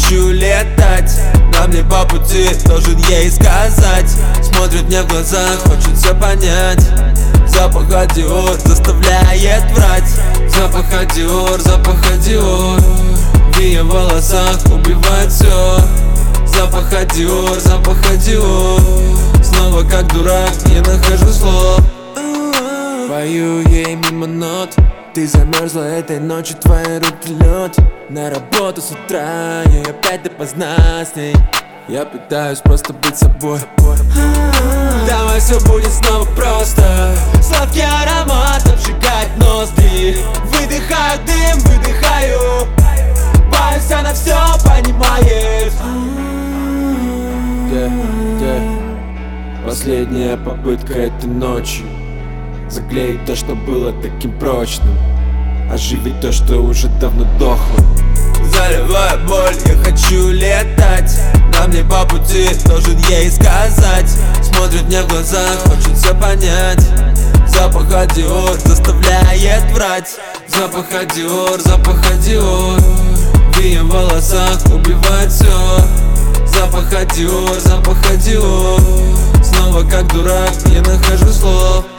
хочу летать, нам не по пути, должен ей сказать. Смотрит мне в глаза, хочет все понять. Запах Диор заставляет врать. Запах Диор, в ее волосах убивает все. Запах Диор, снова как дурак не нахожу слов. Пою ей мимо нот. Ты замерзла этой ночью, твои руки лед. На работу с утра, и опять допоздна с ней. Я пытаюсь просто быть собой. Давай все будет снова просто. Сладкий аромат обжигает ноздри. Выдыхаю дым, выдыхаю. Боюсь, она все понимает. Последняя попытка этой ночи. Заклеить то, что было таким прочным. Оживить то, что уже давно дохло. Заливая боль, я хочу летать. Нам не по пути, должен ей сказать. Смотрит мне в глаза, хочет все понять. Запах Диор заставляет врать. Запах Диор, в ее волосах убивает все. Запах Диор, снова как дурак не нахожу слов.